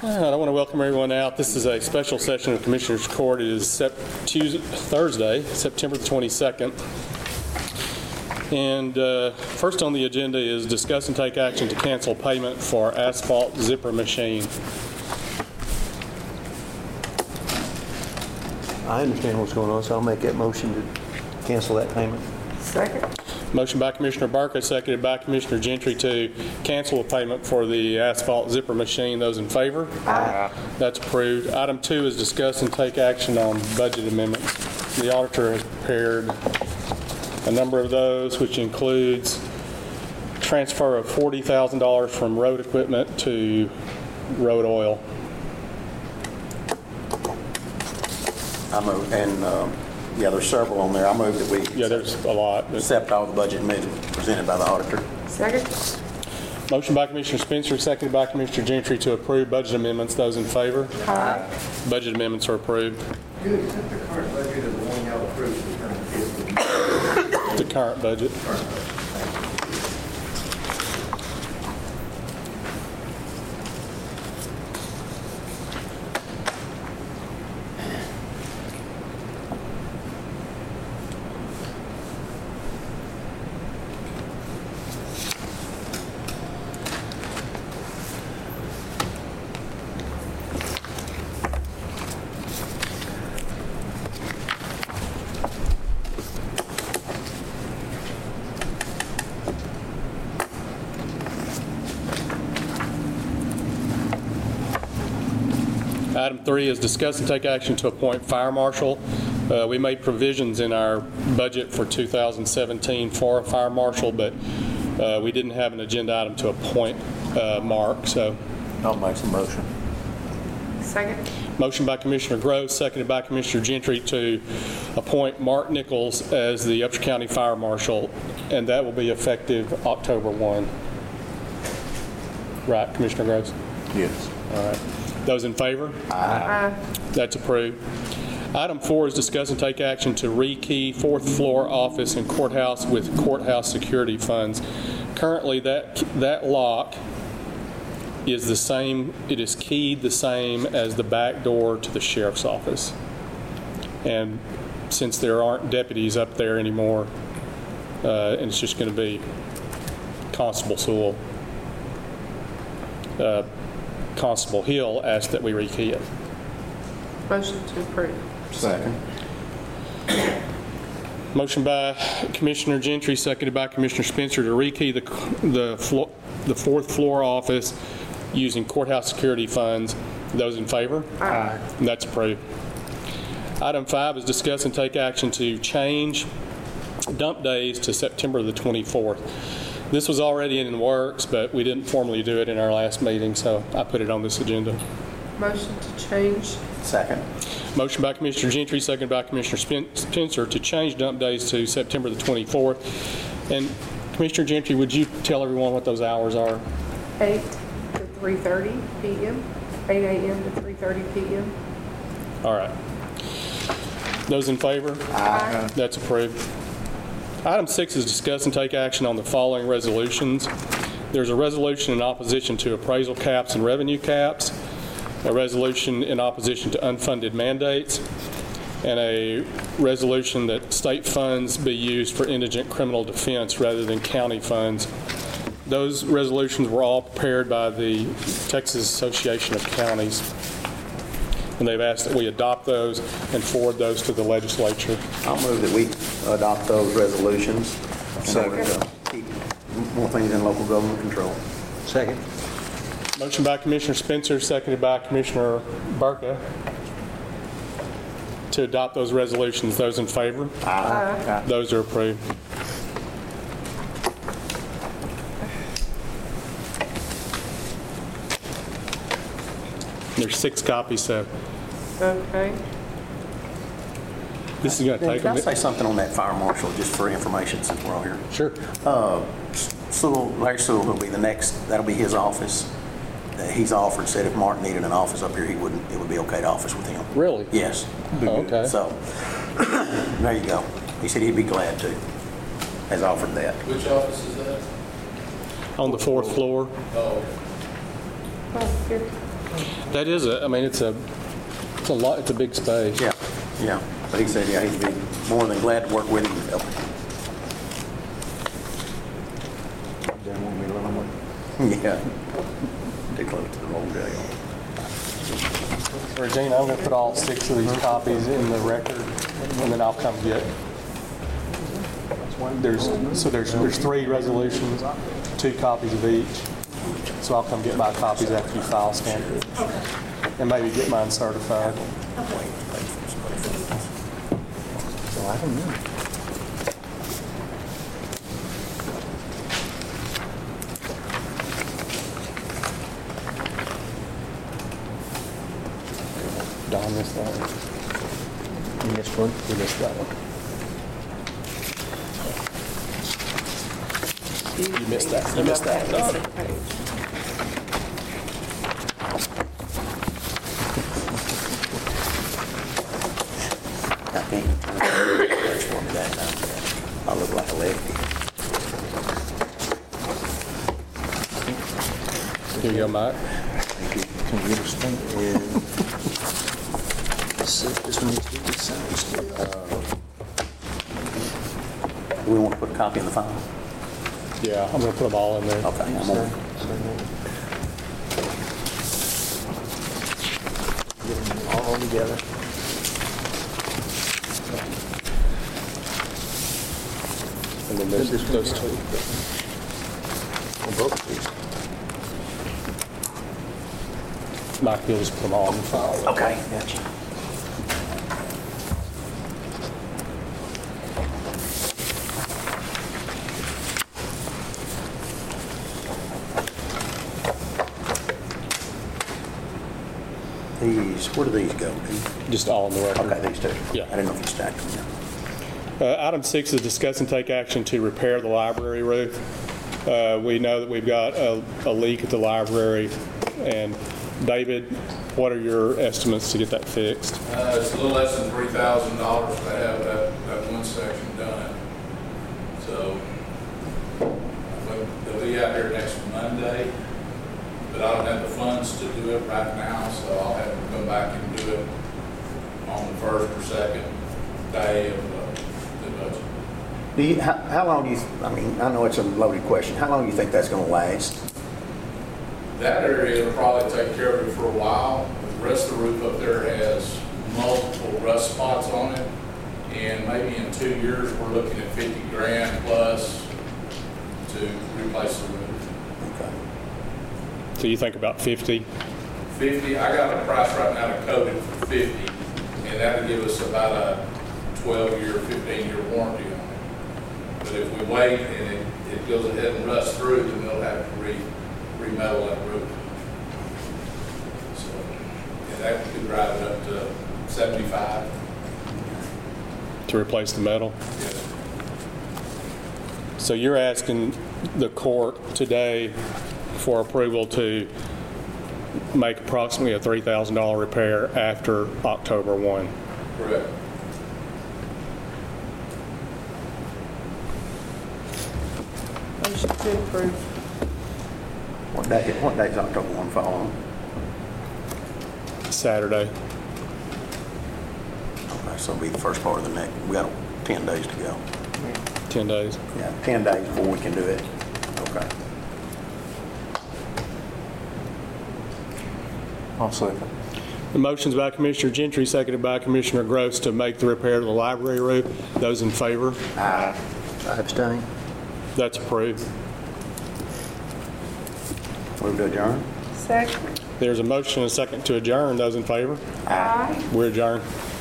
I want to welcome everyone out. This is a special session of Commissioners Court. It is Thursday, September the 22nd. And first on the agenda is discuss and take action to cancel payment for asphalt zipper machine. I understand what's going on, so I'll make that motion to cancel that payment. Second. Motion by Commissioner Barker, seconded by Commissioner Gentry to cancel a payment for the asphalt zipper machine. Those in favor? Aye. That's approved. Item 2 is discuss and take action on budget amendments. The auditor has prepared a number of those, which includes transfer of $40,000 from road equipment to road oil. I move, and there's several on there. I move that we Yeah, there's a lot. accept all the budget amendments presented by the auditor. Second. Motion by Commissioner Spencer, seconded by Commissioner Gentry to approve budget amendments. Those in favor? Aye. Budget amendments are approved. Do you accept the current budget of the one y'all approved for the current fiscal year? The current budget. Current budget. Item 3 is discuss and take action to appoint fire marshal. We made provisions in our budget for 2017 for a fire marshal, but we didn't have an agenda item to appoint Mark. So, I'll make some motion. Second. motion by Commissioner Groves, seconded by Commissioner Gentry to appoint Mark Nichols as the Upshur County Fire Marshal, and that will be effective October 1. Right, Commissioner Groves? Yes. All right. Those in favor? Aye. That's approved. Item 4 is discuss and take action to rekey fourth floor office and courthouse with courthouse security funds. Currently, that lock is the same, it is keyed the same as the back door to the sheriff's office. And since there aren't deputies up there anymore, and it's just going to be Constable Sewell, Constable Hill asked that we rekey it. Motion to approve. Second. Motion by Commissioner Gentry, seconded by Commissioner Spencer to rekey the fourth floor office using courthouse security funds. Those in favor? Aye. And that's approved. Item 5 is discuss and take action to change dump days to September the 24th. This was already in the works, but we didn't formally do it in our last meeting, so I put it on this agenda. Motion to change. Second. Motion by Commissioner Gentry, seconded by Commissioner Spencer to change dump days to September the 24th. And Commissioner Gentry, would you tell everyone what those hours are? 8 to 3:30 p.m. 8 a.m. to 3:30 p.m. All right. Those in favor? Aye. That's approved. Item 6 is discuss and take action on the following resolutions. There's a resolution in opposition to appraisal caps and revenue caps, a resolution in opposition to unfunded mandates, and a resolution that state funds be used for indigent criminal defense rather than county funds. Those resolutions were all prepared by the Texas Association of Counties, and they've asked that we adopt those and forward those to the legislature. I'll move that we adopt those resolutions in order to keep more things in local government control. Second. Motion by Commissioner Spencer, seconded by Commissioner Barker to adopt those resolutions. Those in favor? Aye. Those are approved. There's 6 copies, so Okay. this is going to take Can a I say bit. something on that fire marshal, just for information since we're all here? Sure. Larry Sewell will be the next, that'll be his office. He's offered, said if Mark needed an office up here, it would be okay to office with him. Really? Yes. Oh, okay. So, there you go. He said he'd be glad to, has offered that. Which office is that? On the 4th floor. Oh, Oh, here. That is I mean, it's a lot, it's a big space. Yeah, yeah. But he said, yeah, he'd be more than glad to work with him and help him. Then won't be long. Yeah. Too close to the road jail. Regina, I'm going to put all 6 of these copies in the record, and then I'll come get. There's 3 resolutions, 2 copies of each. So I'll come get my copies after you file stamp it, and maybe get mine certified. So I don't know. Don missed that one. You missed one? You missed that one. You missed that. You missed that. Don. I can't. There's for me that time. I look like a lefty. Here you go, Mike. Thank you. Can you get us thing? This one needs to be signed still. Do we want to put a copy in the file? Yeah, I'm going to put them all in there. Okay, I'm on. Get them all together. And then there's those 2. On both of these. Mike, you'll just put them all in the file. Okay, gotcha. These, where do these go? Just all in the record. Okay, these 2. Yeah. I didn't know if you stacked them. Item 6 is discuss and take action to repair the library roof. We know that we've got a leak at the library, and David, what are your estimates to get that fixed? It's a little less than $3,000 to have that one section done. So they'll be out here next Monday, but I don't have the funds to do it right now, so I'll have to come back and do it on the first or second day of the budget. How long do you, I mean, I know it's a loaded question. How long do you think that's going to last? That area will probably take care of it for a while. The rest of the roof up there has multiple rust spots on it. And maybe in 2 years, we're looking at 50 grand plus to replace the roof. Okay. So you think about 50? 50, I got a price right now to coat it for 50. And that'll give us about a 12-year, 15-year warranty on it. But if we wait and it goes ahead and rusts through, then we'll have to remetal that roof. So, and that could drive it up to 75. To replace the metal? Yes. So you're asking the court today for approval to make approximately a $3,000 repair after October 1. Correct. Motion to approve. What day is October 1 fall on? Saturday. Okay, so it'll be the first part of the next. We got 10 days to go. 10 days. Yeah, 10 days before we can do it. Okay. I'll second. The motion's by Commissioner Gentry, seconded by Commissioner Gross to make the repair to the library roof. Those in favor? I abstain. That's approved. Move to adjourn? Second. There's a motion and a second to adjourn. Those in favor? Aye. We're adjourned.